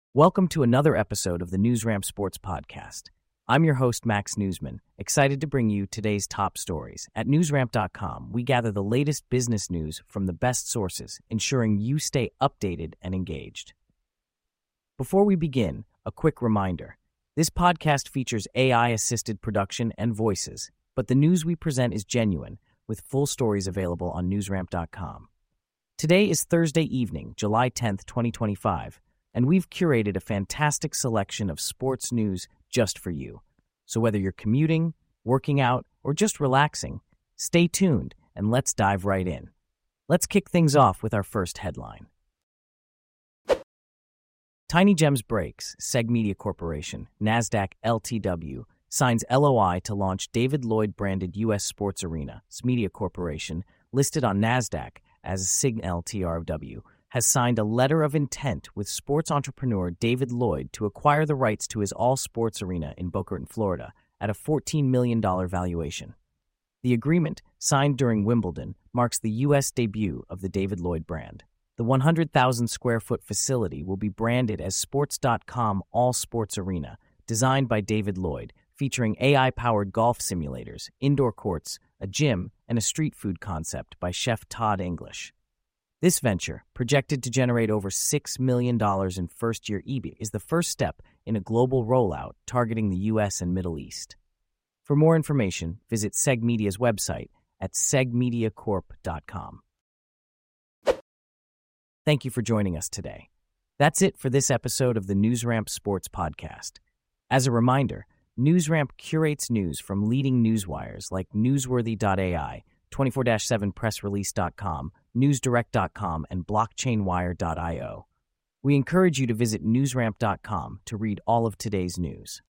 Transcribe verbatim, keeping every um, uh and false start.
Welcome to another episode of the NewsRamp Sports Podcast. I'm your host, Max Newsman, excited to bring you today's top stories. At newsramp dot com, we gather the latest business news from the best sources, ensuring you stay updated and engaged. Before we begin, a quick reminder. This podcast features A I-assisted production and voices, but the news we present is genuine, with full stories available on newsramp dot com. Today is Thursday evening, July tenth, twenty twenty-five, and we've curated a fantastic selection of sports news just for you. So whether you're commuting, working out, or just relaxing, stay tuned and let's dive right in. Let's kick things off with our first headline. Tiny Gems Breaks, Seg Media Corporation, NASDAQ L T W, signs L O I to launch David Lloyd-branded U S Sports Arena. Media Corporation, listed on NASDAQ as Seg L T R W, has signed a letter of intent with sports entrepreneur David Lloyd to acquire the rights to his all-sports arena in Boca Raton, Florida, at a fourteen million dollars valuation. The agreement, signed during Wimbledon, marks the U S debut of the David Lloyd brand. The one hundred thousand square foot facility will be branded as Sports dot com All Sports Arena, designed by David Lloyd, featuring A I-powered golf simulators, indoor courts, a gym, and a street food concept by chef Todd English. This venture, projected to generate over six million dollars in first-year E B I T, is the first step in a global rollout targeting the U S and Middle East. For more information, visit Seg Media's website at seg media corp dot com. Thank you for joining us today. That's it for this episode of the NewsRamp Sports Podcast. As a reminder, NewsRamp curates news from leading newswires like newsworthy dot A I, twenty-four seven press release dot com, newsdirect dot com, and blockchain wire dot io. We encourage you to visit newsramp dot com to read all of today's news.